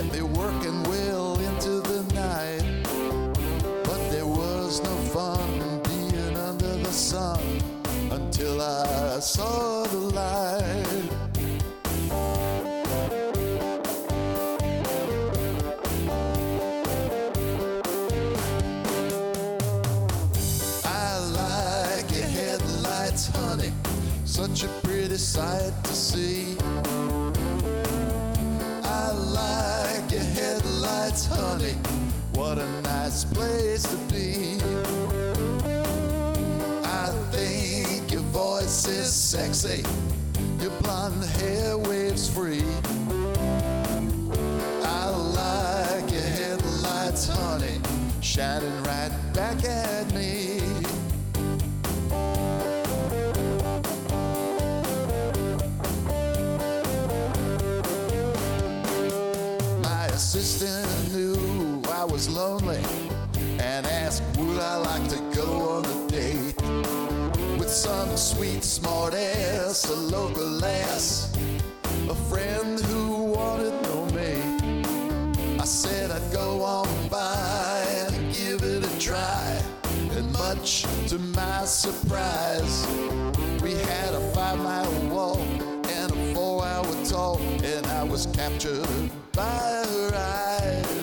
kept me working well into the night. But there was no fun being under the sun until I saw the light. I like your headlights, honey, such a pretty sight to see. I like your headlights, honey, what a nice place to be. I think your voice is sexy, your blonde hair waves free. I like your headlights, honey, shining right back at me. My assistant knew I was lonely and asked would I like to go on a date with some sweet smart ass, a local lass, a friend who wanted no mate. I said I'd go on by and give it a try, and much to my surprise, we had a 5-mile walk and a 4-hour talk, and I was captured by her eyes.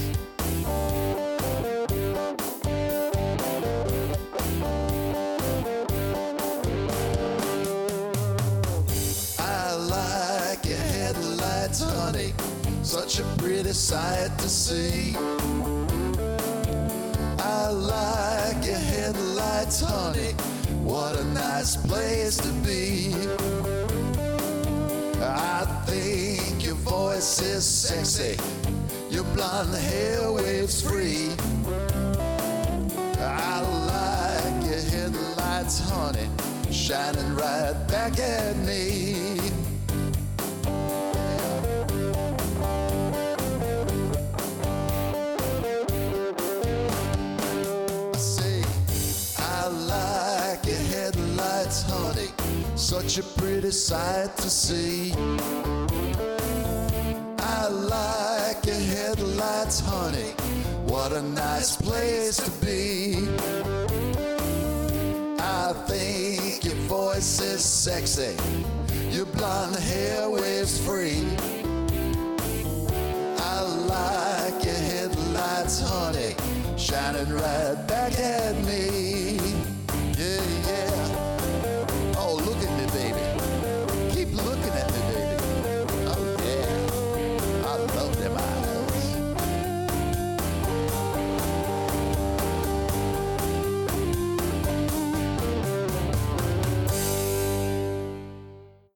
I like your headlights, honey, such a pretty sight to see. I like your headlights, honey, what a nice place to be. I think your voice is sexy, your blonde hair waves free. I like your headlights, honey, shining right back at me. I say, I like your headlights, honey, such a pretty sight to see. I like your headlights, honey, what a nice place to be. I think your voice is sexy, your blonde hair waves free. I like your headlights, honey, shining right back at